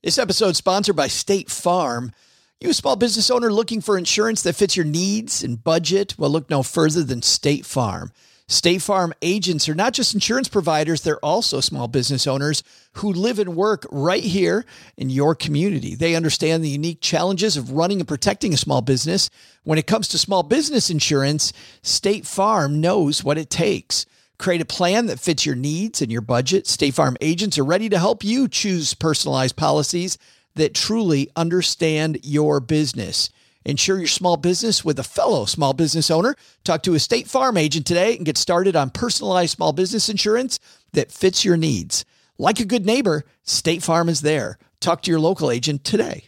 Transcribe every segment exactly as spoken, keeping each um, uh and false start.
This episode is sponsored by State Farm. You a small business owner looking for insurance that fits your needs and budget? Well, look no further than State Farm. State Farm agents are not just insurance providers, they're also small business owners who live and work right here in your community. They understand the unique challenges of running and protecting a small business. When it comes to small business insurance, State Farm knows what it takes. Create a plan that fits your needs and your budget. State Farm agents are ready to help you choose personalized policies that truly understand your business. Insure your small business with a fellow small business owner. Talk to a State Farm agent today and get started on personalized small business insurance that fits your needs. Like a good neighbor, State Farm is there. Talk to your local agent today.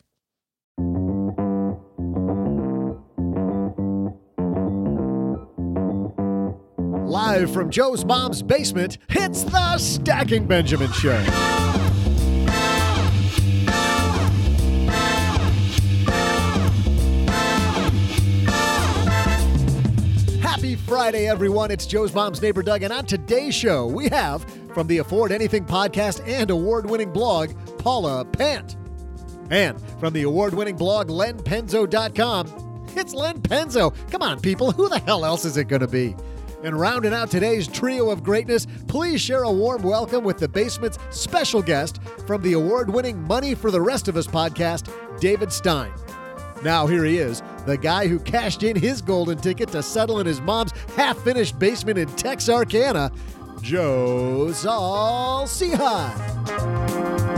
Live from Joe's mom's basement, it's the Stacking Benjamin Show. Happy Friday, everyone. It's Joe's mom's neighbor, Doug. And on today's show, we have, from the Afford Anything podcast and award-winning blog, Paula Pant. And from the award-winning blog, len penzo dot com, it's Len Penzo. Come on, people. Who the hell else is it going to be? And rounding out today's trio of greatness, please share a warm welcome with the basement's special guest from the award-winning Money for the Rest of Us podcast, David Stein. Now here he is, the guy who cashed in his golden ticket to settle in his mom's half-finished basement in Texarkana, Joe Saul-Sehy.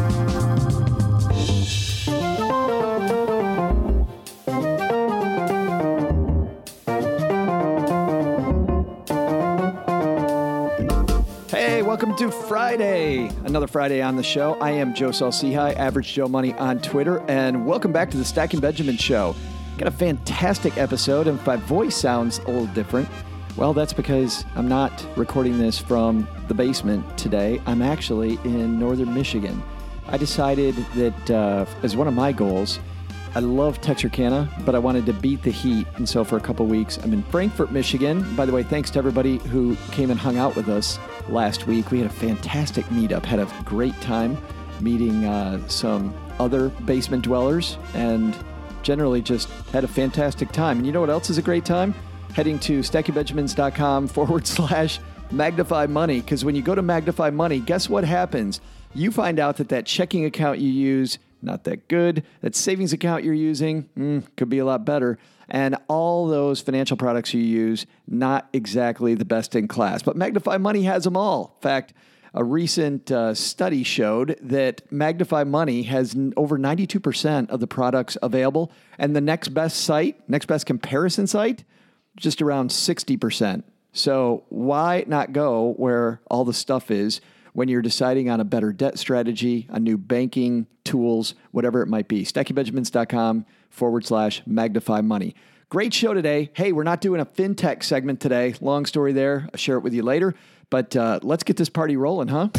Hey, welcome to Friday. Another Friday on the show. I am Joe Saul-Sehy, Average Joe Money on Twitter, and welcome back to the Stacking Benjamin Show. Got a fantastic episode, and if my voice sounds a little different, well, that's because I'm not recording this from the basement today. I'm actually in northern Michigan. I decided that uh, as one of my goals, I love Texarkana, but I wanted to beat the heat, and so for a couple weeks, I'm in Frankfort, Michigan. By the way, thanks to everybody who came and hung out with us last week. We had a fantastic meetup, had a great time meeting uh, some other basement dwellers, and generally just had a fantastic time. And you know what else is a great time? Heading to stackingbenjamins.com forward slash magnify money, because when you go to magnify money, guess what happens? You find out that that checking account you use, not that good. That savings account you're using, mm, could be a lot better. And all those financial products you use, not exactly the best in class. But Magnify Money has them all. In fact, a recent uh, study showed that Magnify Money has n- over ninety-two percent of the products available. And the next best site, next best comparison site, just around sixty percent. So why not go where all the stuff is when you're deciding on a better debt strategy, a new banking tools, whatever it might be? stackingbenjamins.com forward slash magnify money. Great show today. Hey, we're not doing a fintech segment today. Long story there. I'll share it with you later. But uh, let's get this party rolling, huh?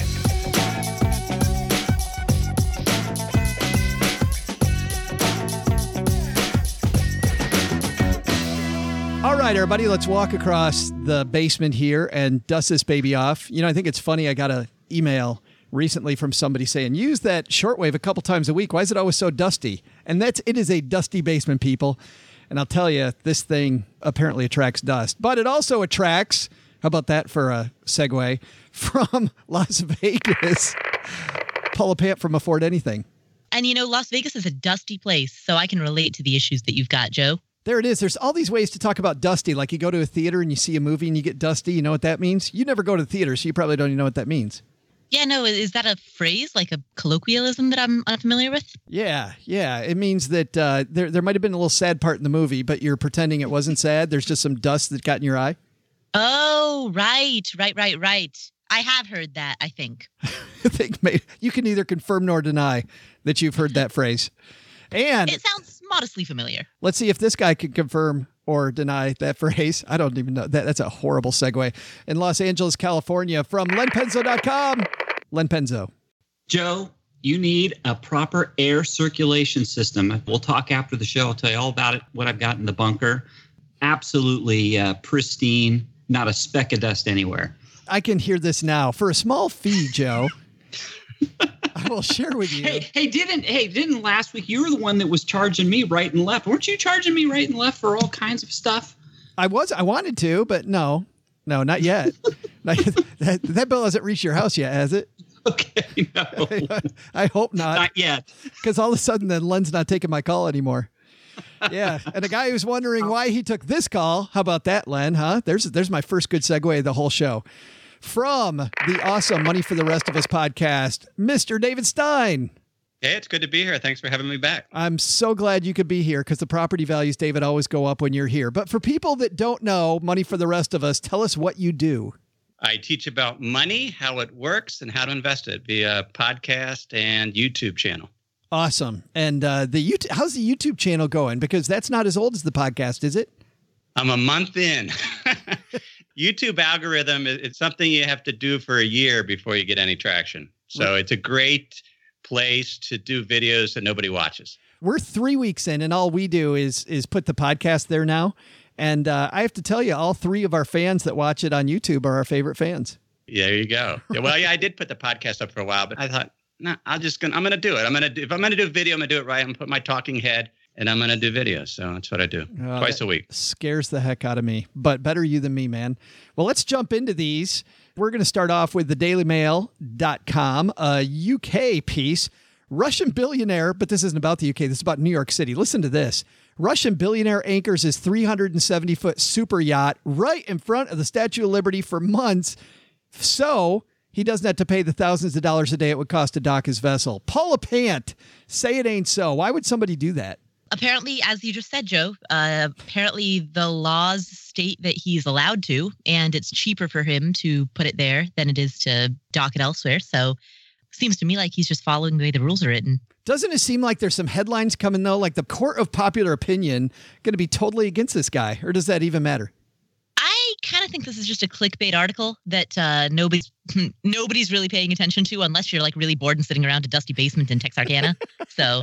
All right, everybody, let's walk across the basement here and dust this baby off. You know, I think it's funny. I got an email recently from somebody saying, use that shortwave a couple times a week. Why is it always so dusty? And that's, it is a dusty basement, people. And I'll tell you, this thing apparently attracts dust, but it also attracts, how about that for a segue, from Las Vegas, Paula Pant from Afford Anything. And you know, Las Vegas is a dusty place, so I can relate to the issues that you've got, Joe. There it is. There's all these ways to talk about dusty. Like you go to a theater and you see a movie and you get dusty. You know what that means? You never go to the theater, so you probably don't even know what that means. Yeah, no, is that a phrase, like a colloquialism that I'm unfamiliar with? Yeah, yeah. It means that uh, there there might have been a little sad part in the movie, but you're pretending it wasn't sad. There's just some dust that got in your eye. Oh, right, right, right, right. I have heard that, I think. I think maybe you can neither confirm nor deny that you've heard that phrase. And it sounds modestly familiar. Let's see if this guy can confirm or deny that phrase. I don't even know. That, that's a horrible segue. In Los Angeles, California, from len penzo dot com, Len Penzo. Joe, you need a proper air circulation system. We'll talk after the show. I'll tell you all about it, what I've got in the bunker. Absolutely uh, pristine, not a speck of dust anywhere. I can hear this now. For a small fee, Joe, I will share with you. Hey, hey, didn't hey didn't last week you were the one that was charging me right and left? Weren't you charging me right and left for all kinds of stuff? I was. I wanted to, but no, no, not yet. Not yet. that, that bill hasn't reached your house yet, has it? Okay, no. I hope not. Not yet. Because all of a sudden, then Len's not taking my call anymore. Yeah, and a guy who's wondering why he took this call. How about that, Len? Huh? There's there's my first good segue of the whole show. From the awesome Money for the Rest of Us podcast, Mister David Stein. Hey, it's good to be here. Thanks for having me back. I'm so glad you could be here because the property values, David, always go up when you're here. But for people that don't know Money for the Rest of Us, tell us what you do. I teach about money, how it works, and how to invest it via podcast and YouTube channel. Awesome. And uh, the YouTube, how's the YouTube channel going? Because that's not as old as the podcast, is it? I'm a month in. YouTube algorithm, it's something you have to do for a year before you get any traction. So it's a great place to do videos that nobody watches. We're three weeks in, and all we do is is put the podcast there now. And uh, I have to tell you, all three of our fans that watch it on YouTube are our favorite fans. Yeah, there you go. Yeah, well, yeah, I did put the podcast up for a while, but I thought, no, nah, I'm just gonna, I'm gonna do it. I'm gonna do, if I'm gonna do a video, I'm gonna do it right. I'm gonna put my talking head, and I'm gonna do videos. So that's what I do oh, twice a week. Scares the heck out of me, but better you than me, man. Well, let's jump into these. We're going to start off with the daily mail dot com, a U K piece. Russian billionaire, but this isn't about the U K. This is about New York City. Listen to this. Russian billionaire anchors his three hundred seventy foot super yacht right in front of the Statue of Liberty for months, so he doesn't have to pay the thousands of dollars a day it would cost to dock his vessel. Paula Pant, say it ain't so. Why would somebody do that? Apparently, as you just said, Joe, uh, apparently the laws state that he's allowed to, and it's cheaper for him to put it there than it is to dock it elsewhere. So seems to me like he's just following the way the rules are written. Doesn't it seem like there's some headlines coming, though, like the court of popular opinion going to be totally against this guy? Or does that even matter? I kind of think this is just a clickbait article that uh, nobody's nobody's really paying attention to unless you're like really bored and sitting around a dusty basement in Texarkana. So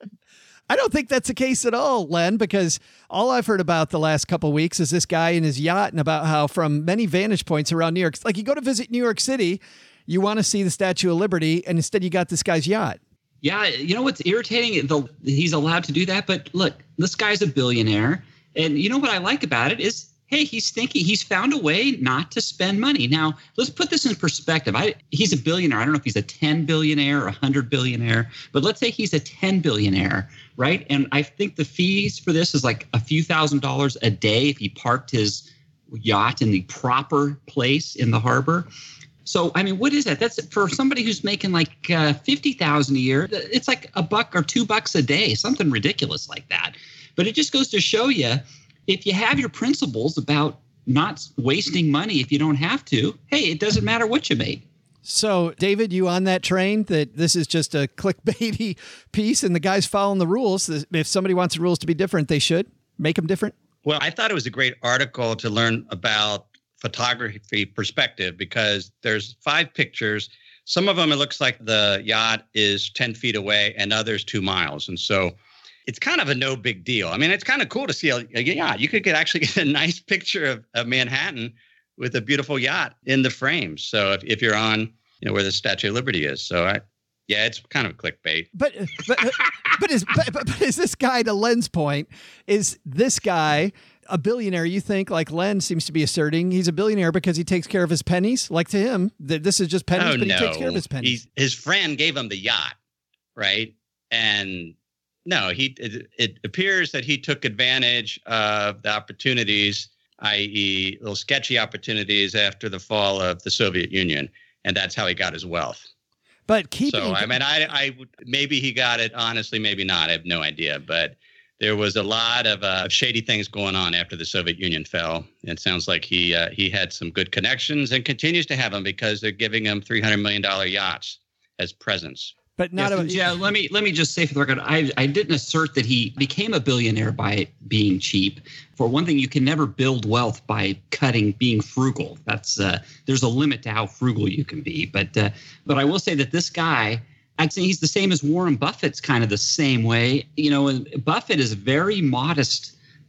I don't think that's the case at all, Len, because all I've heard about the last couple of weeks is this guy and his yacht and about how from many vantage points around New York, like you go to visit New York City, you want to see the Statue of Liberty, and instead you got this guy's yacht. Yeah, you know what's irritating? The, he's allowed to do that, but look, this guy's a billionaire, and you know what I like about it is, hey, he's thinking he's found a way not to spend money. Now, let's put this in perspective. I, he's a billionaire. I don't know if he's a ten billionaire or a one hundred billionaire, but let's say he's a ten billionaire, right? And I think the fees for this is like a few thousand dollars a day if he parked his yacht in the proper place in the harbor. So, I mean, what is that? That's for somebody who's making like uh, fifty thousand dollars a year. It's like a buck or two bucks a day, something ridiculous like that. But it just goes to show you, if you have your principles about not wasting money if you don't have to, hey, it doesn't matter what you make. So, David, you on that train that this is just a clickbaity piece and the guy's following the rules? If somebody wants the rules to be different, they should make them different? Well, I thought it was a great article to learn about photography perspective because there's five pictures. Some of them, it looks like the yacht is ten feet away and others two miles. And so it's kind of a no big deal. I mean, it's kind of cool to see a, a yacht. You could get actually get a nice picture of, of Manhattan with a beautiful yacht in the frame. So if, if you're on, you know, where the Statue of Liberty is. So I, yeah, it's kind of clickbait. But but but is but, but is this guy, to Len's point, is this guy a billionaire? You think, like Len seems to be asserting, he's a billionaire because he takes care of his pennies? Like to him, that this is just pennies, oh, but no. he takes care of his pennies. He's, his friend gave him the yacht, right? And no, he it, it appears that he took advantage of the opportunities, that is little sketchy opportunities after the fall of the Soviet Union. And that's how he got his wealth. But keeping, so, I mean, I, I maybe he got it. Honestly, maybe not. I have no idea. But there was a lot of uh, shady things going on after the Soviet Union fell. It sounds like he uh, he had some good connections and continues to have them because they're giving him three hundred million dollars yachts as presents. But not yes, a, yeah. Let me let me just say for the record, I I didn't assert that he became a billionaire by being cheap. For one thing, you can never build wealth by cutting, being frugal. That's uh, there's a limit to how frugal you can be. But uh, but I will say that this guy, I'd say he's the same as Warren Buffett's kind of the same way. You know, Buffett is very modest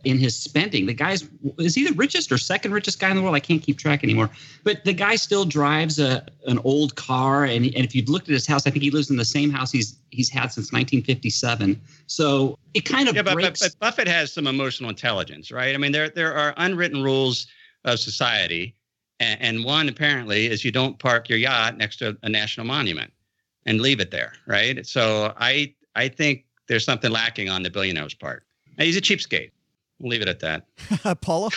in his spending. The guy's, is he the richest or second richest guy in the world? I can't keep track anymore. But the guy still drives a an old car. And, and if you've looked at his house, I think he lives in the same house he's he's had since nineteen fifty-seven. So it kind of yeah, but, breaks. But, but Buffett has some emotional intelligence, right? I mean, there there are unwritten rules of society. And, and one apparently is you don't park your yacht next to a national monument and leave it there, right? So I I think there's something lacking on the billionaire's part. He's a cheapskate. We'll leave it at that. Paula?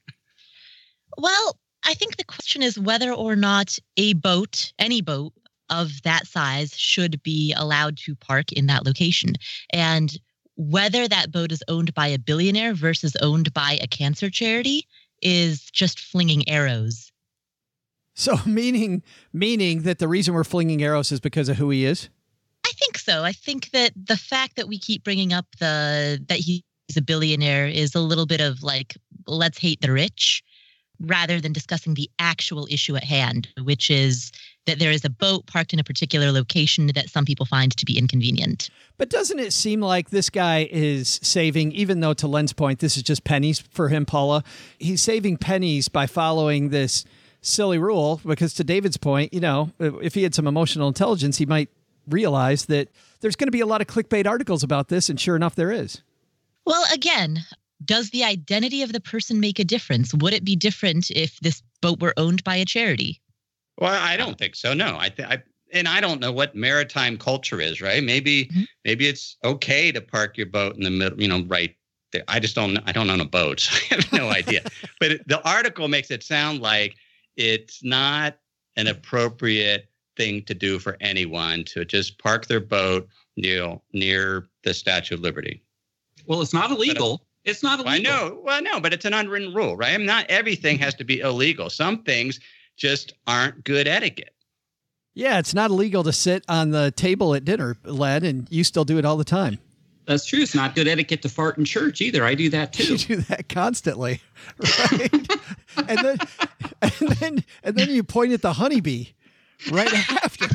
Well, I think the question is whether or not a boat, any boat of that size, should be allowed to park in that location. And whether that boat is owned by a billionaire versus owned by a cancer charity is just flinging arrows. So meaning meaning that the reason we're flinging arrows is because of who he is? I think so. I think that the fact that we keep bringing up the that he's a billionaire is a little bit of like, let's hate the rich, rather than discussing the actual issue at hand, which is that there is a boat parked in a particular location that some people find to be inconvenient. But doesn't it seem like this guy is saving, even though to Len's point, this is just pennies for him, Paula, he's saving pennies by following this silly rule, because to David's point, you know, if he had some emotional intelligence, he might realize that there's going to be a lot of clickbait articles about this, and sure enough, there is. Well, again, does the identity of the person make a difference? Would it be different if this boat were owned by a charity? Well, I don't think so. No, I, th- I and I don't know what maritime culture is, right? Maybe mm-hmm. maybe it's okay to park your boat in the middle, you know, right there. I just don't. I don't own a boat, so I have no idea. But it, the article makes it sound like it's not an appropriate thing to do for anyone to just park their boat, you know, near the Statue of Liberty. Well, it's not illegal. But, it's not illegal. I know. Well, no, but it's an unwritten rule, right? I mean, not everything has to be illegal. Some things just aren't good etiquette. Yeah, it's not illegal to sit on the table at dinner, Len, and you still do it all the time. That's true. It's not good etiquette to fart in church either. I do that too. You do that constantly, right? and then, and then, and then you point at the honeybee right after.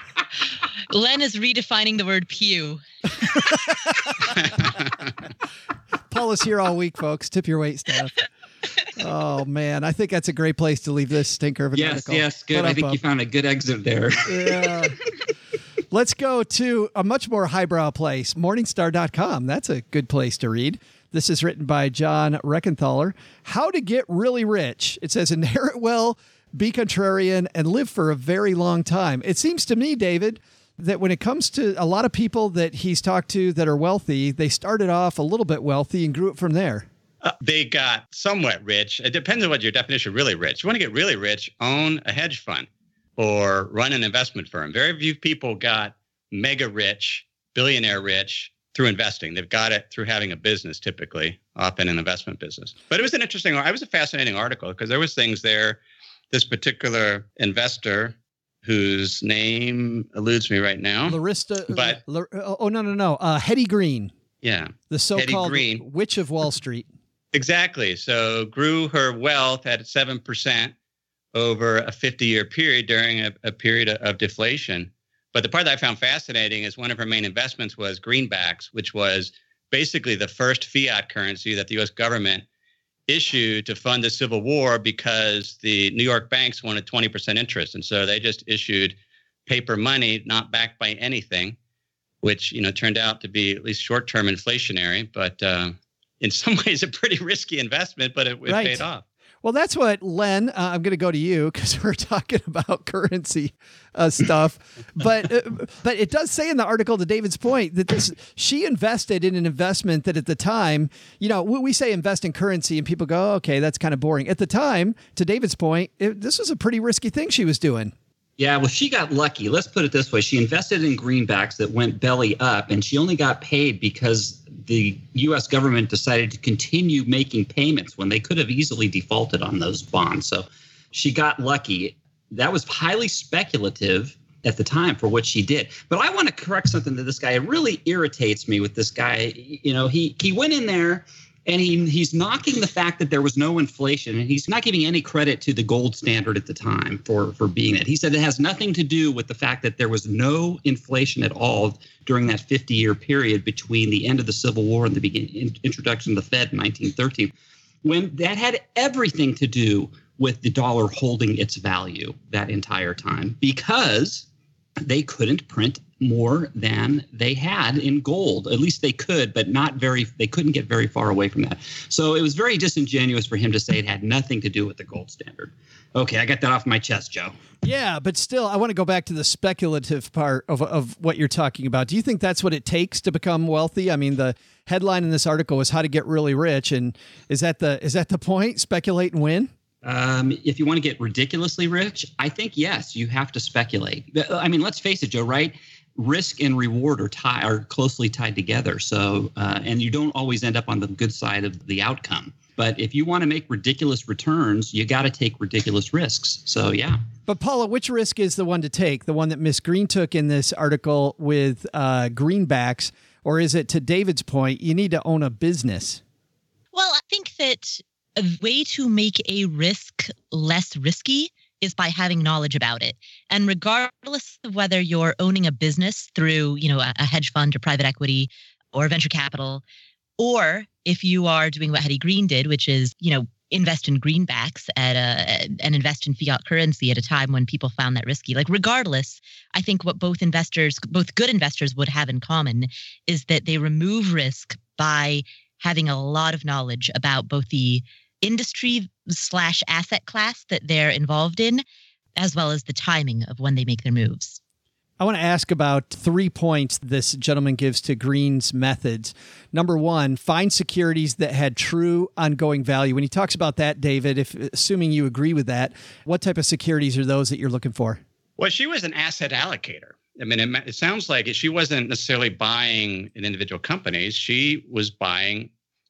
Len is redefining the word pew. Paula's here all week, folks. Tip your wait staff. Oh, man. I think that's a great place to leave this stinker of an yes, article. Yes, yes, good. Put I up, think up. you found a good exit there. Yeah. Let's go to a much more highbrow place, Morningstar dot com. That's a good place to read. This is written by John Reckenthaler. How to get really rich. It says, inherit well, be contrarian, and live for a very long time. It seems to me, David, that when it comes to a lot of people that he's talked to that are wealthy, they started off a little bit wealthy and grew it from there. Uh, they got somewhat rich. It depends on what your definition of really rich. You want to get really rich, own a hedge fund or run an investment firm. Very few people got mega rich, billionaire rich through investing. They've got it through having a business, typically, often an investment business. But it was an interesting, it was a fascinating article because there was things there. This particular investor, whose name eludes me right now. Larissa. But, uh, oh, no, no, no. Uh, Hetty Green. Yeah. The so-called witch of Wall Street. Exactly. So grew her wealth at seven percent over a fifty-year period during a, a period of, of deflation. But the part that I found fascinating is one of her main investments was greenbacks, which was basically the first fiat currency that the U S government issued to fund the Civil War because the New York banks wanted twenty percent interest. And so they just issued paper money, not backed by anything, which, you know, turned out to be at least short-term inflationary, but uh, in some ways a pretty risky investment, but it, it right. paid off. Well, that's what, Len, uh, I'm going to go to you because we're talking about currency uh, stuff. but uh, but it does say in the article, to David's point, that this she invested in an investment that at the time, you know, we say invest in currency and people go, oh, okay, that's kind of boring. At the time, to David's point, it, this was a pretty risky thing she was doing. Yeah, well, she got lucky. Let's put it this way. She invested in greenbacks that went belly up, and she only got paid because the U S government decided to continue making payments when they could have easily defaulted on those bonds. So she got lucky. That was highly speculative at the time for what she did. But I want to correct something to this guy. It really irritates me with this guy. You know, he he went in there And he he's knocking the fact that there was no inflation, and he's not giving any credit to the gold standard at the time for, for being it. He said it has nothing to do with the fact that there was no inflation at all during that fifty-year period between the end of the Civil War and the begin, introduction of the Fed in nineteen thirteen, when that had everything to do with the dollar holding its value that entire time, because they couldn't print more than they had in gold. At least they could, but not very, they couldn't get very far away from that. So it was very disingenuous for him to say it had nothing to do with the gold standard. Okay, I got that off my chest, Joe. Yeah, but still, I want to go back to the speculative part of, of what you're talking about. Do you think that's what it takes to become wealthy? I mean, the headline in this article was how to get really rich. And is that the, is that the point? Speculate and win? Um, if you want to get ridiculously rich, I think, yes, you have to speculate. I mean, let's face it, Joe, right? Risk and reward are, tie, are closely tied together. So, uh, and you don't always end up on the good side of the outcome. But if you want to make ridiculous returns, you got to take ridiculous risks. So, yeah. But Paula, which risk is the one to take? The one that Miss Green took in this article with uh, greenbacks? Or is it, to David's point, you need to own a business? Well, I think that a way to make a risk less risky is by having knowledge about it. And regardless of whether you're owning a business through, you know, a, a hedge fund or private equity or venture capital, or if you are doing what Hetty Green did, which is, you know, invest in greenbacks at a, and invest in fiat currency at a time when people found that risky. Like, regardless, I think what both investors, both good investors would have in common is that they remove risk by having a lot of knowledge about both the industry slash asset class that they're involved in, as well as the timing of when they make their moves. I want to ask about three points this gentleman gives to Green's methods. Number one, find securities that had true ongoing value. When he talks about that, David, if assuming you agree with that, what type of securities are those that you're looking for? Well, she was an asset allocator. I mean, it, it sounds like she wasn't necessarily buying in individual companies. She was buying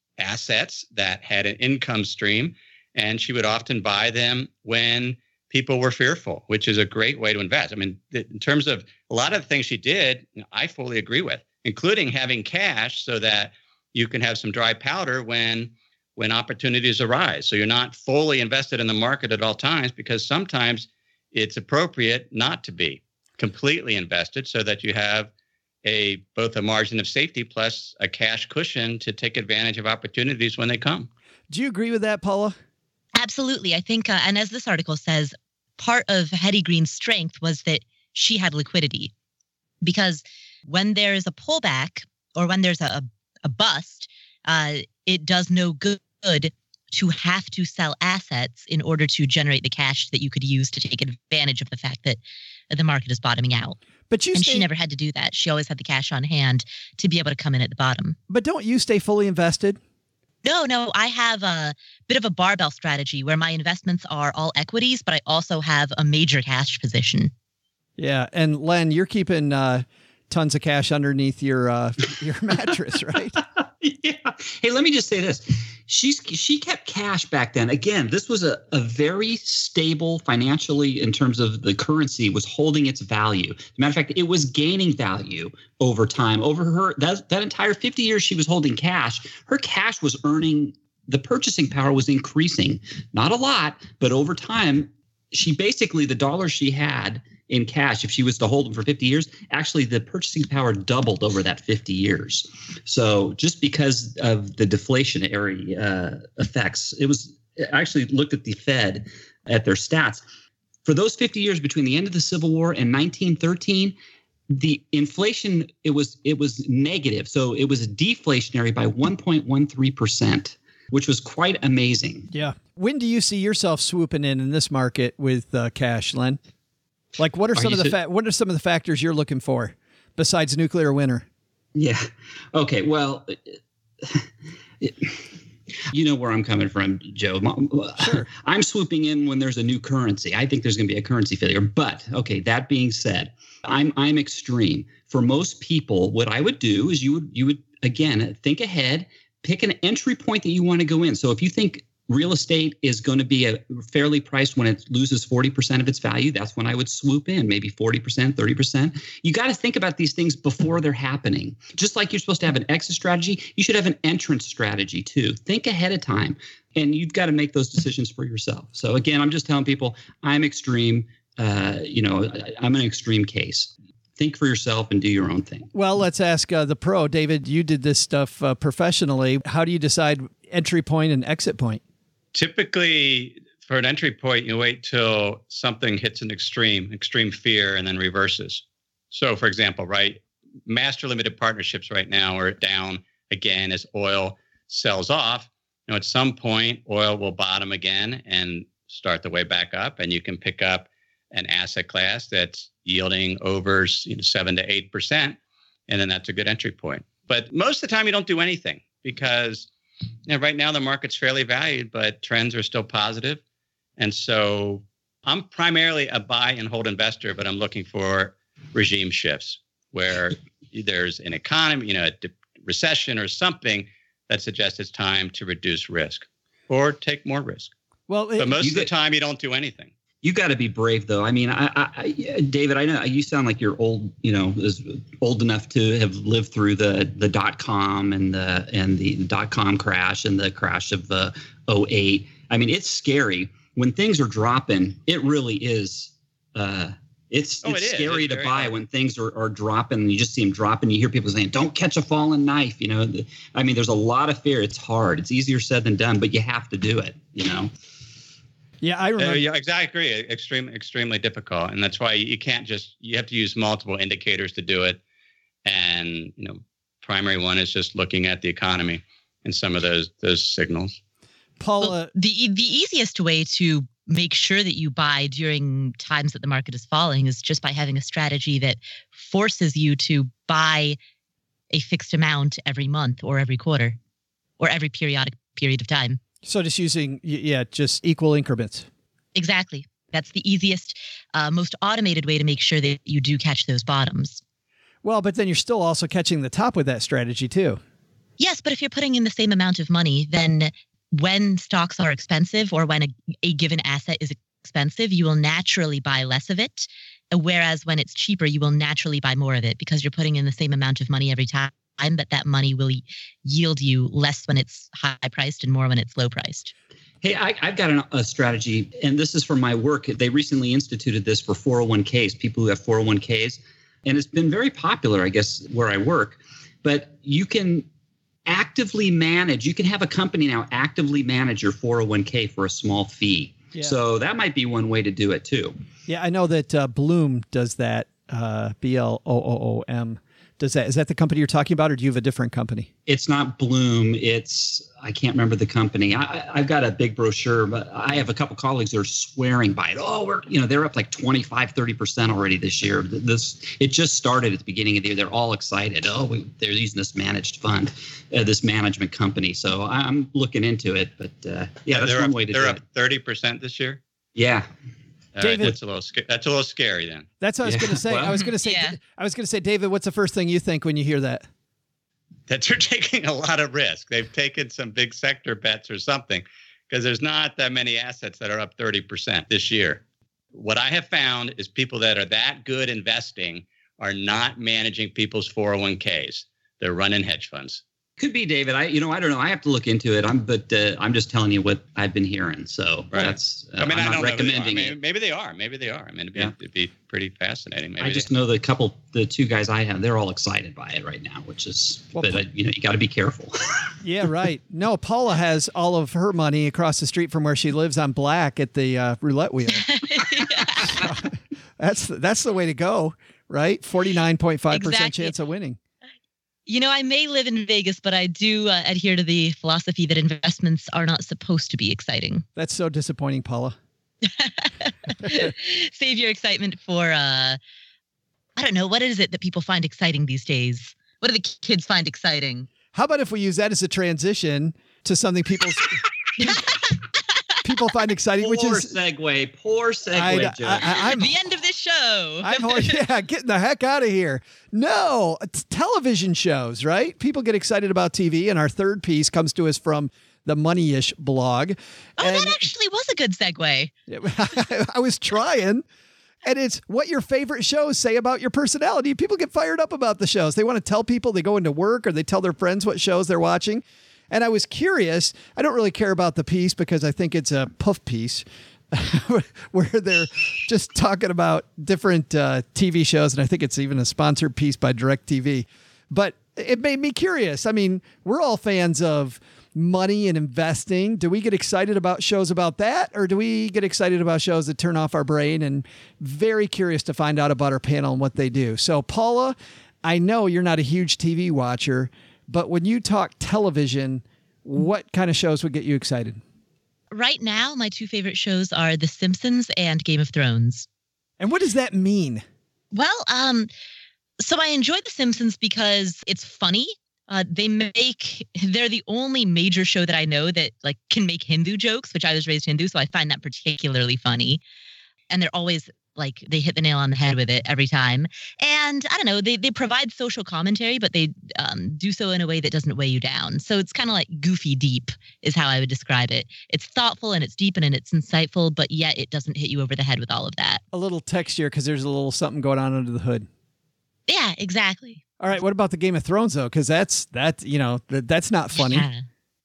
assets that had an income stream, and she would often buy them when people were fearful, which is a great way to invest. I mean, in terms of a lot of the things she did, you know, I fully agree with, including having cash so that you can have some dry powder when when opportunities arise. So you're not fully invested in the market at all times, because sometimes it's appropriate not to be completely invested so that you have a both a margin of safety plus a cash cushion to take advantage of opportunities when they come. Do you agree with that, Paula? Absolutely. I think, uh, and as this article says, part of Hetty Green's strength was that she had liquidity. Because when there is a pullback or when there's a, a bust, uh, it does no good to have to sell assets in order to generate the cash that you could use to take advantage of the fact that the market is bottoming out. But you and stay, she never had to do that. She always had the cash on hand to be able to come in at the bottom. But don't you stay fully invested? No, no. I have a bit of a barbell strategy where my investments are all equities, but I also have a major cash position. Yeah. And Len, you're keeping uh, tons of cash underneath your uh, your mattress, right? Yeah. Hey, let me just say this. She's she kept cash back then. Again, this was a, a very stable financially in terms of the currency was holding its value. As a matter of fact, it was gaining value over time. Over her that, that entire fifty years she was holding cash, her cash was earning, the purchasing power was increasing. Not a lot, but over time, she basically, the dollars she had in cash, if she was to hold them for fifty years, actually the purchasing power doubled over that fifty years. So just because of the deflationary uh, effects, it was I actually looked at the Fed at their stats. For those fifty years between the end of the Civil War and nineteen thirteen, the inflation, it was it was negative. So it was deflationary by one point one three percent, which was quite amazing. Yeah. When do you see yourself swooping in in this market with uh, cash, Len? Like, what are some are of the fa- what are some of the factors you're looking for besides nuclear winter? Yeah. Okay. Well, it, you know where I'm coming from, Joe. Sure. I'm swooping in when there's a new currency. I think there's going to be a currency failure. But okay, that being said, I'm I'm extreme. For most people, what I would do is you would you would again think ahead, pick an entry point that you want to go in. So if you think real estate is going to be a fairly priced when it loses forty percent of its value. That's when I would swoop in, maybe forty percent, thirty percent. You got to think about these things before they're happening. Just like you're supposed to have an exit strategy, you should have an entrance strategy too. Think ahead of time, and you've got to make those decisions for yourself. So again, I'm just telling people I'm extreme. Uh, you know, I'm an extreme case. Think for yourself and do your own thing. Well, let's ask uh, the pro. David, you did this stuff uh, professionally. How do you decide entry point and exit point? Typically, for an entry point, you wait till something hits an extreme, extreme fear, and then reverses. So, for example, right, master limited partnerships right now are down again as oil sells off. You know, at some point, oil will bottom again and start the way back up, and you can pick up an asset class that's yielding over you know, seven to eight percent, and then that's a good entry point. But most of the time, you don't do anything because you know, right now the market's fairly valued, but trends are still positive. And so I'm primarily a buy and hold investor, but I'm looking for regime shifts where there's an economy, you know, a de- recession or something that suggests it's time to reduce risk or take more risk. Well, but most of the get- time you don't do anything. You got to be brave, though. I mean, I, I, David, I know you sound like you're old. You know, is old enough to have lived through the the dot com and the and the dot com crash and the crash of the oh eight. I mean, it's scary when things are dropping. It really is. Uh, it's Oh, it's it is. scary It's to very buy hard. when things are, are dropping. And you just see them dropping. You hear people saying, "Don't catch a falling knife." You know, the, I mean, there's a lot of fear. It's hard. It's easier said than done, but you have to do it. You know. yeah, I remember. Uh, yeah, exactly. Extremely, extremely difficult, and that's why you can't just. You have to use multiple indicators to do it, and you know, primary one is just looking at the economy and some of those those signals. Paula, Well, the the easiest way to make sure that you buy during times that the market is falling is just by having a strategy that forces you to buy a fixed amount every month or every quarter or every periodic period of time. so just using, y- yeah, just equal increments. Exactly. That's the easiest, uh, most automated way to make sure that you do catch those bottoms. Well, but then you're still also catching the top with that strategy too. Yes, but if you're putting in the same amount of money, then when stocks are expensive or when a, a given asset is expensive, you will naturally buy less of it. Whereas when it's cheaper, you will naturally buy more of it because you're putting in the same amount of money every time, but that money will yield you less when it's high priced and more when it's low priced. Hey, I, I've got an, a strategy, and this is from my work. They recently instituted this for four oh one k's, people who have four oh one k's, and it's been very popular, I guess, where I work. But you can actively manage, you can have a company now actively manage your four oh one k for a small fee. Yeah. So that might be one way to do it too. Yeah, I know that uh, Bloom does that. Uh, B L O O O M does that. Is that the company you're talking about, or do you have a different company? It's not Bloom. It's, I can't remember the company. I, I- I've got a big brochure, but I have a couple colleagues that are swearing by it. Oh, we're, you know, they're up like twenty-five, thirty percent already this year. This, it just started at the beginning of the year. They're all excited. Oh, we, they're using this managed fund, uh, this management company. So I'm looking into it, but uh, yeah, that's they're one up, way to they're do up it. thirty percent this year. Yeah. All David- right, that's a little sca- that's a little scary then. That's what I was Yeah, going to say. well- I was going to say. Yeah. I was going to say, David, what's the first thing you think when you hear that? That they're taking a lot of risk. They've taken some big sector bets or something because there's not that many assets that are up thirty percent this year. What I have found is people that are that good investing are not managing people's four oh one k's. They're running hedge funds. Could be, David. I, you know, I don't know. I have to look into it. I'm, but uh, I'm just telling you what I've been hearing. So Right. that's, uh, I mean, I'm I not don't know. if they are. recommending Maybe, it. maybe they are. Maybe they are. I mean, it'd be, Yeah. it'd be pretty fascinating. Maybe I just they, know the couple, the two guys I have, they're all excited by it right now, which is, Well, but uh, you know, you got to be careful. Yeah, right. No, Paula has all of her money across the street from where she lives on Black at the uh, roulette wheel. That's that's the way to go, right? forty-nine point five percent Exactly. chance of winning. You know, I may live in Vegas, but I do uh, adhere to the philosophy that investments are not supposed to be exciting. That's so disappointing, Paula. Save your excitement for, uh, I don't know, what is it that people find exciting these days? What do the kids find exciting? How about if we use that as a transition to something people people find exciting, which Poor is segue. Poor segue, I, Joe. I, I'm the end of this show. I'm yeah, getting the heck out of here. No, it's television shows, right? People get excited about T V, and our third piece comes to us from the Money-ish blog. Oh, and that actually was a good segue. I was trying. And it's what your favorite shows say about your personality. People get fired up about the shows. They want to tell people, they go into work or they tell their friends what shows they're watching. And I was curious. I don't really care about the piece because I think it's a puff piece where they're just talking about different uh, T V shows. And I think it's even a sponsored piece by DirecTV. But it made me curious. I mean, we're all fans of money and investing. Do we get excited about shows about that? Or do we get excited about shows that turn off our brain? And very curious to find out about our panel and what they do. So Paula, I know you're not a huge T V watcher, but when you talk television, what kind of shows would get you excited? Right now, my two favorite shows are The Simpsons and Game of Thrones. And what does that mean? Well, um, so I enjoy The Simpsons because it's funny. Uh, they make, they're the only major show that I know that like can make Hindu jokes, which I was raised Hindu. So I find that particularly funny. And they're always like, they hit the nail on the head with it every time. And I don't know, they, they provide social commentary, but they um, do so in a way that doesn't weigh you down. So it's kind of like goofy deep is how I would describe it. It's thoughtful and it's deep and it's insightful, but yet it doesn't hit you over the head with all of that. A little texture because there's a little something going on under the hood. Yeah, exactly. All right. What about the Game of Thrones, though? Because that's, that, you know, that, that's not funny. Yeah.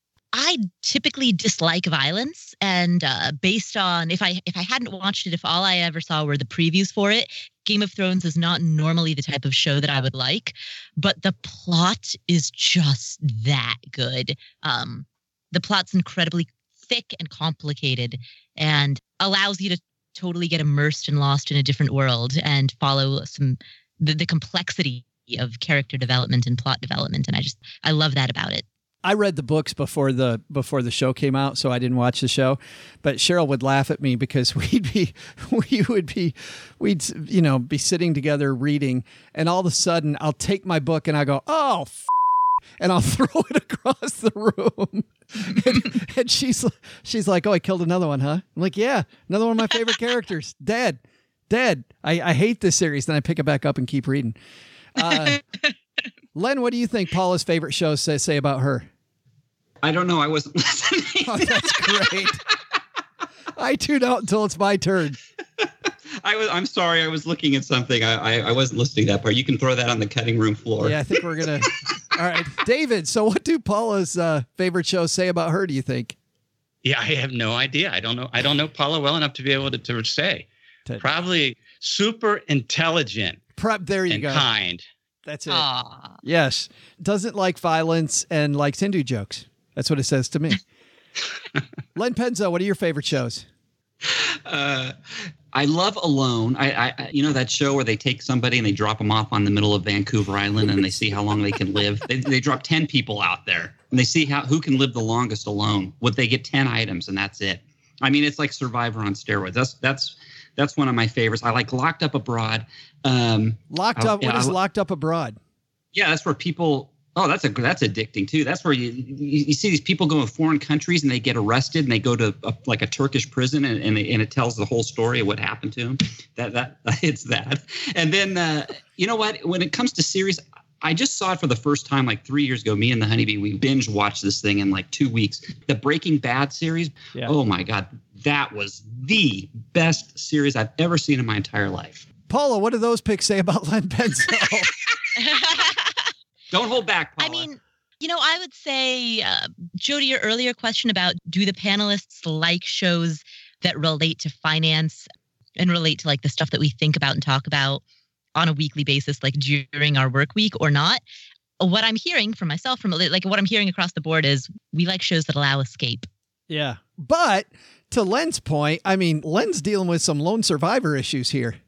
I typically dislike violence. And uh, based on if I if I hadn't watched it, if all I ever saw were the previews for it, Game of Thrones is not normally the type of show that I would like. But the plot is just that good. Um, the plot's incredibly thick and complicated and allows you to totally get immersed and lost in a different world and follow some the, the complexity of character development and plot development. And I just, I love that about it. I read the books before the before the show came out, so I didn't watch the show. But Cheryl would laugh at me because we'd be, we would be, we'd, you know, be sitting together reading, and all of a sudden I'll take my book and I go, oh, f-, and I'll throw it across the room. and, and she's, she's like, oh, I killed another one, huh? I'm like, yeah, another one of my favorite characters, dead, dead. I, I hate this series. Then I pick it back up and keep reading. Uh, Len, what do you think Paula's favorite shows say, say about her? I don't know. I wasn't listening. Oh, that's great. I tune out until it's my turn. I was. I'm sorry. I was looking at something. I, I I wasn't listening to that part. You can throw that on the cutting room floor. Yeah, I think we're gonna. All right, David. So, what do Paula's uh, favorite shows say about her? Do you think? Yeah, I have no idea. I don't know. I don't know Paula well enough to be able to, to say. To, Probably super intelligent. Prep. There you and go. Kind. That's it. Aww. Yes. Doesn't like violence and likes Hindu jokes. That's what it says to me. Len Penzo, what are your favorite shows? Uh, I love Alone. I, I, you know that show where they take somebody and they drop them off on the middle of Vancouver Island and they see how long they can live. They, they drop ten people out there and they see how who can live the longest alone. Would they get ten items and that's it? I mean, it's like Survivor on steroids. That's that's that's one of my favorites. I like Locked Up Abroad. Um, Locked I, Up. yeah, What is I, Locked Up Abroad? Yeah, that's where people. Oh, that's a that's addicting too. That's where you you, you see these people go in foreign countries and they get arrested and they go to a, like a Turkish prison and and, they, and it tells the whole story of what happened to them. That that it's that. And then uh, you know what? When it comes to series, I just saw it for the first time like three years ago. Me and the Honeybee, we binge watched this thing in like two weeks. The Breaking Bad series. Yeah. Oh my God, that was the best series I've ever seen in my entire life. Paula, what do those picks say about Len Penzo? Don't hold back, Paula. I mean, you know, I would say, uh, Joe, to your earlier question about do the panelists like shows that relate to finance and relate to like the stuff that we think about and talk about on a weekly basis, like during our work week or not? What I'm hearing from myself, from like what I'm hearing across the board is we like shows that allow escape. Yeah. But to Len's point, I mean, Len's dealing with some lone survivor issues here.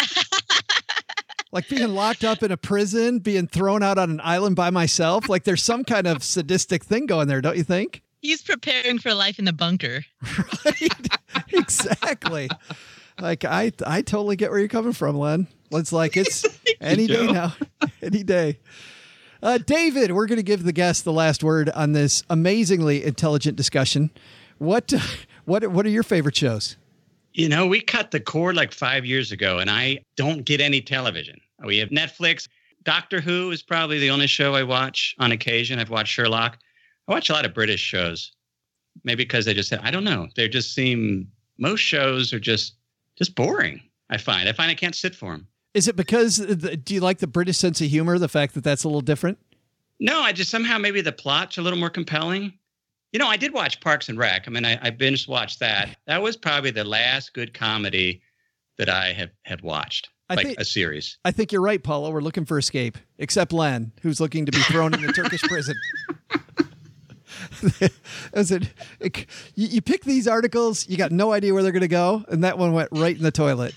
Like being locked up in a prison, being thrown out on an island by myself. Like there's some kind of sadistic thing going there, don't you think? He's preparing for life in the bunker. Right. Exactly. Like I I totally get where you're coming from, Len. It's like it's any day now. Any day. Uh, David, we're going to give the guest the last word on this amazingly intelligent discussion. What what what are your favorite shows? You know, we cut the cord like five years ago, and I don't get any television. We have Netflix. Doctor Who is probably the only show I watch on occasion. I've watched Sherlock. I watch a lot of British shows. Maybe because they just said, I don't know. They just seem, most shows are just, just boring. I find, I find I can't sit for them. Is it because, the, do you like the British sense of humor, the fact that that's a little different? No, I just somehow maybe the plot's a little more compelling. You know, I did watch Parks and Rec. I mean, I, I binge watched that. That was probably the last good comedy that I have, have watched, I like think, a series. I think you're right, Paula. We're looking for escape, except Len, who's looking to be thrown in the Turkish prison. As it, it, you, you pick these articles, you got no idea where they're going to go, and that one went right in the toilet.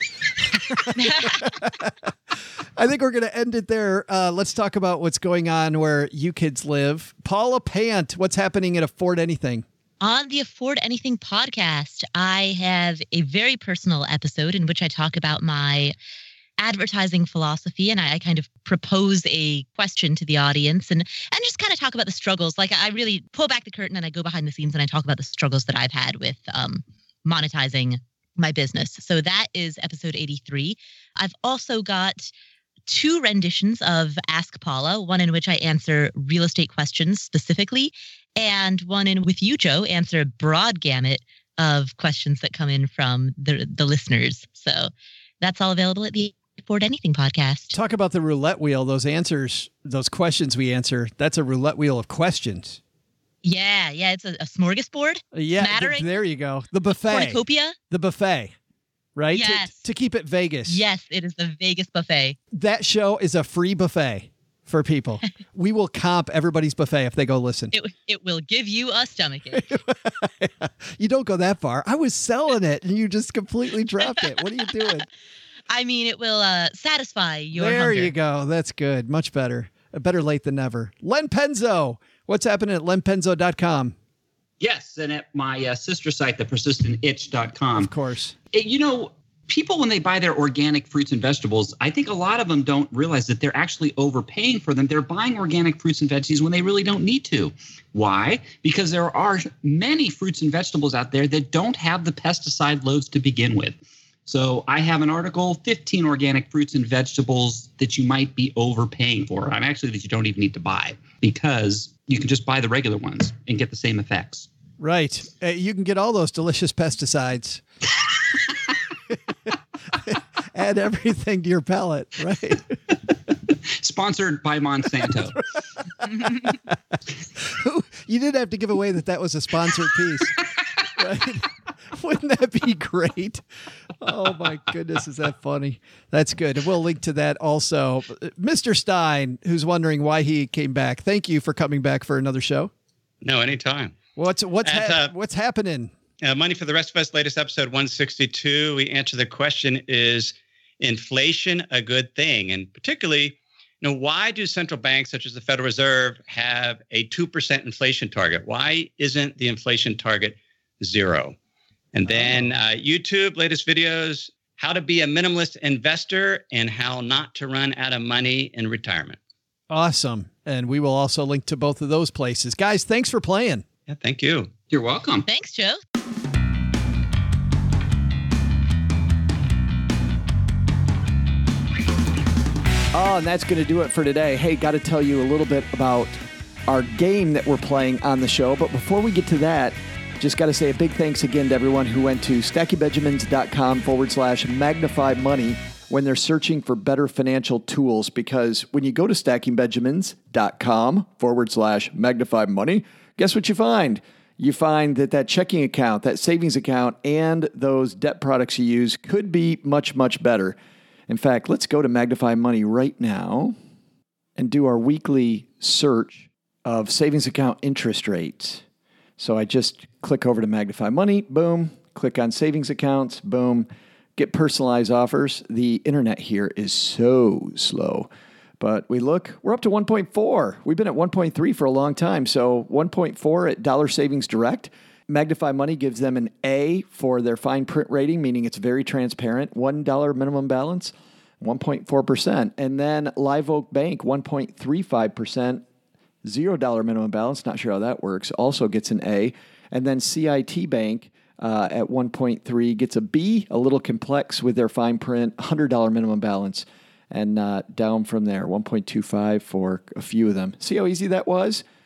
I think we're going to end it there. Uh, let's talk about what's going on where you kids live. Paula Pant, what's happening at Afford Anything? On the Afford Anything podcast, I have a very personal episode in which I talk about my advertising philosophy, and I, I kind of propose a question to the audience and and just kind of talk about the struggles. Like I really pull back the curtain and I go behind the scenes and I talk about the struggles that I've had with um, monetizing my business. So that is episode eighty-three. I've also got two renditions of Ask Paula, one in which I answer real estate questions specifically, and one in with you, Joe, answer a broad gamut of questions that come in from the, the listeners. So that's all available at the Afford Anything podcast. Talk about the roulette wheel, those answers, those questions we answer. That's a roulette wheel of questions. Yeah, yeah, it's a, a smorgasbord. Yeah, th- there you go. The buffet. Cornucopia. The buffet, right? Yes. To, to keep it Vegas. Yes, it is the Vegas buffet. That show is a free buffet for people. We will comp everybody's buffet if they go listen. It it will give you a stomachache. You don't go that far. I was selling it and you just completely dropped it. What are you doing? I mean, it will uh, satisfy your There hunger. you go. That's good. Much better. Better late than never. Len Penzo. What's happening at len penzo dot com? Yes, and at my uh, sister site, the persistent itch dot com. Of course. It, you know, people, when they buy their organic fruits and vegetables, I think a lot of them don't realize that they're actually overpaying for them. They're buying organic fruits and veggies when they really don't need to. Why? Because there are many fruits and vegetables out there that don't have the pesticide loads to begin with. So I have an article, fifteen organic fruits and vegetables that you might be overpaying for. I'm actually that you don't even need to buy, because you can just buy the regular ones and get the same effects. Right. Uh, you can get all those delicious pesticides. Add everything to your palate, right? Sponsored by Monsanto. You didn't have to give away that that was a sponsored piece, right? Wouldn't that be great? Oh, my goodness. Is that funny? That's good. And we'll link to that also. Mister Stein, who's wondering why he came back. Thank you for coming back for another show. No, anytime. What's what's As, ha- uh, what's happening? Uh, Money for the Rest of Us, latest episode one sixty-two. We answer the question, is inflation a good thing? And particularly, you know, why do central banks such as the Federal Reserve have a two percent inflation target? Why isn't the inflation target zero? And then uh, YouTube, latest videos, how to be a minimalist investor and how not to run out of money in retirement. Awesome. And we will also link to both of those places. Guys, thanks for playing. Yeah, thank you. You're welcome. Thanks, Joe. Oh, and that's going to do it for today. Hey, got to tell you a little bit about our game that we're playing on the show. But before we get to that, just got to say a big thanks again to everyone who went to stackybenjamins.com forward slash magnify money when they're searching for better financial tools. Because when you go to stackybenjamins.com forward slash magnify money, guess what you find? You find that that checking account, that savings account, and those debt products you use could be much, much better. In fact, let's go to Magnify Money right now and do our weekly search of savings account interest rates. So I just click over to Magnify Money, boom, click on savings accounts, boom, get personalized offers. The internet here is so slow. But we look, we're up to one point four. We've been at one point three for a long time. So one point four at Dollar Savings Direct. Magnify Money gives them an A for their fine print rating, meaning it's very transparent. one dollar minimum balance, one point four percent. And then Live Oak Bank, one point three five percent. zero dollar minimum balance, not sure how that works, also gets an A. And then C I T Bank uh, at one point three gets a B, a little complex with their fine print, one hundred dollar minimum balance. And uh, down from there, one point two five for a few of them. See how easy that was?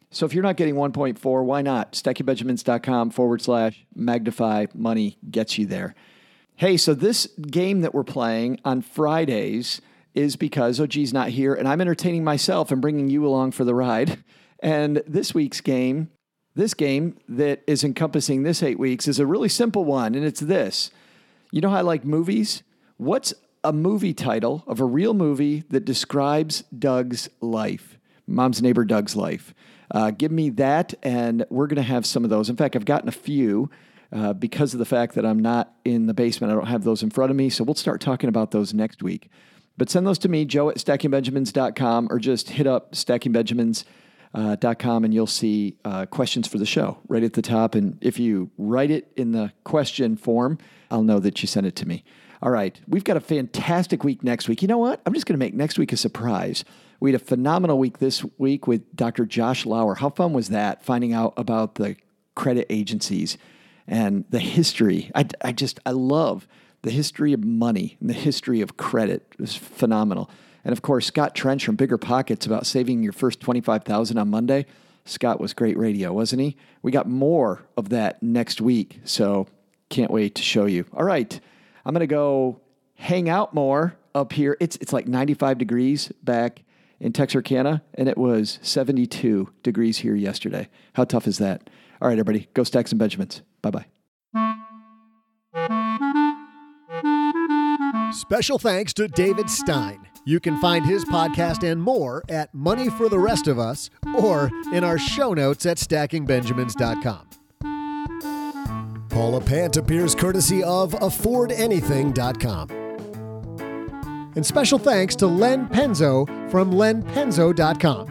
So if you're not getting one point four, why not? stackingbenjamins.com forward slash magnify money gets you there. Hey, so this game that we're playing on Fridays is because O G's not here, and I'm entertaining myself and bringing you along for the ride. And this week's game, this game that is encompassing this eight weeks is a really simple one, and it's this. You know how I like movies? What's a movie title of a real movie that describes Doug's life? Mom's Neighbor Doug's life. Uh, give me that, and we're going to have some of those. In fact, I've gotten a few uh, because of the fact that I'm not in the basement. I don't have those in front of me, so we'll start talking about those next week. But send those to me, Joe at stacking benjamins dot com, or just hit up stacking benjamins dot com, and you'll see uh, questions for the show right at the top. And if you write it in the question form, I'll know that you sent it to me. All right, we've got a fantastic week next week. You know what? I'm just going to make next week a surprise. We had a phenomenal week this week with Doctor Josh Lauer. How fun was that, finding out about the credit agencies and the history? I, I just, I love the history of money and the history of credit. It was phenomenal. And of course, Scott Trench from Bigger Pockets about saving your first twenty-five thousand dollars on Monday. Scott was great radio, wasn't he? We got more of that next week, so can't wait to show you. All right, I'm going to go hang out more up here. It's it's like ninety-five degrees back in Texarkana, and it was seventy-two degrees here yesterday. How tough is that? All right, everybody, go stack some Benjamins. Bye-bye. Special thanks to David Stein. You can find his podcast and more at Money for the Rest of Us or in our show notes at stacking benjamins dot com. Paula Pant appears courtesy of afford anything dot com. And special thanks to Len Penzo from len penzo dot com.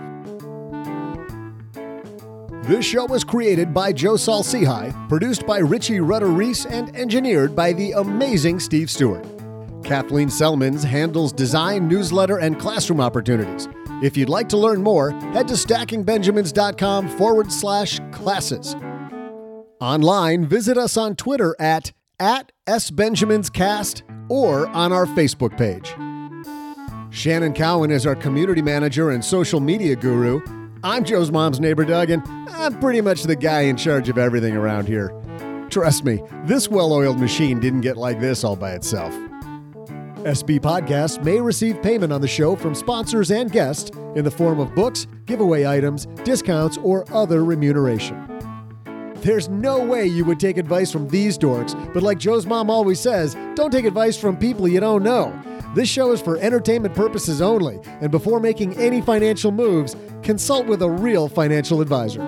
This show was created by Joe Saul-Sehy, produced by Richie Rutter-Reese, and engineered by the amazing Steve Stewart. Kathleen Selmans handles design, newsletter, and classroom opportunities. If you'd like to learn more, head to stacking benjamins dot com forward slash classes. Online, visit us on Twitter at, at SBenjaminsCast or on our Facebook page. Shannon Cowan is our community manager and social media guru. I'm Joe's mom's neighbor, Doug, and I'm pretty much the guy in charge of everything around here. Trust me, this well-oiled machine didn't get like this all by itself. S B Podcasts may receive payment on the show from sponsors and guests in the form of books, giveaway items, discounts, or other remuneration. There's no way you would take advice from these dorks, but like Joe's mom always says, don't take advice from people you don't know. This show is for entertainment purposes only, and before making any financial moves, consult with a real financial advisor.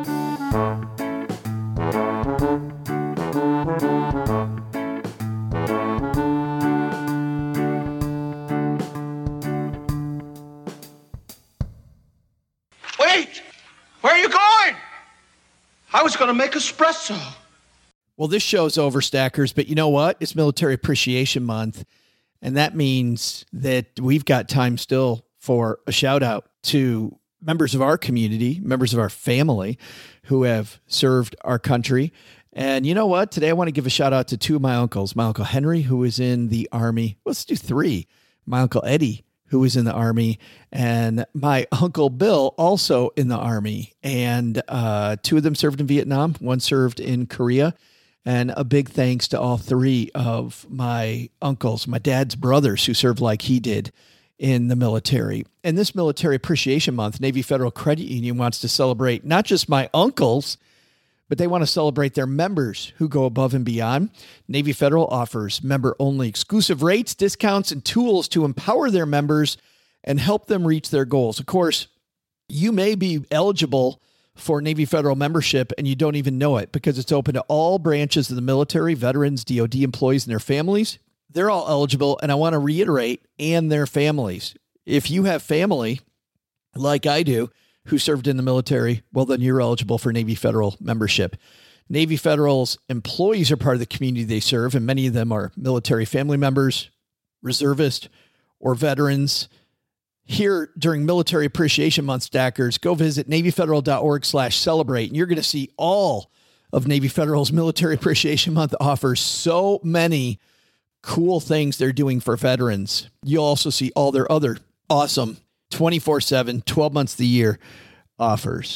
Wait! Where are you going? I was going to make espresso. Well, this show's over, Stackers, but you know what? It's Military Appreciation Month, and that means that we've got time still for a shout out to members of our community, members of our family who have served our country. And you know what? Today I want to give a shout out to two of my uncles. My Uncle Henry, who was in the Army. Let's do three. My Uncle Eddie, who was in the Army, and my Uncle Bill, also in the Army. And uh, two of them served in Vietnam. One served in Korea. And a big thanks to all three of my uncles, my dad's brothers, who served like he did in the military. And this Military Appreciation Month, Navy Federal Credit Union wants to celebrate not just my uncles, but they want to celebrate their members who go above and beyond. Navy Federal offers member-only exclusive rates, discounts, and tools to empower their members and help them reach their goals. Of course, you may be eligible for Navy Federal membership and you don't even know it because it's open to all branches of the military, veterans, D O D employees, and their families. They're all eligible, and I want to reiterate, and their families. If you have family, like I do, who served in the military, well, then you're eligible for Navy Federal membership. Navy Federal's employees are part of the community they serve, and many of them are military family members, reservists, or veterans. Here during Military Appreciation Month, Stackers, go visit NavyFederal.org slash celebrate, and you're going to see all of Navy Federal's Military Appreciation Month offers so many cool things they're doing for veterans. You'll also see all their other awesome twenty-four seven, twelve months of the year offers.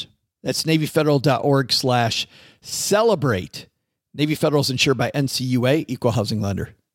That's NavyFederal.org slash celebrate. Navy Federal is insured by N C U A, Equal Housing Lender.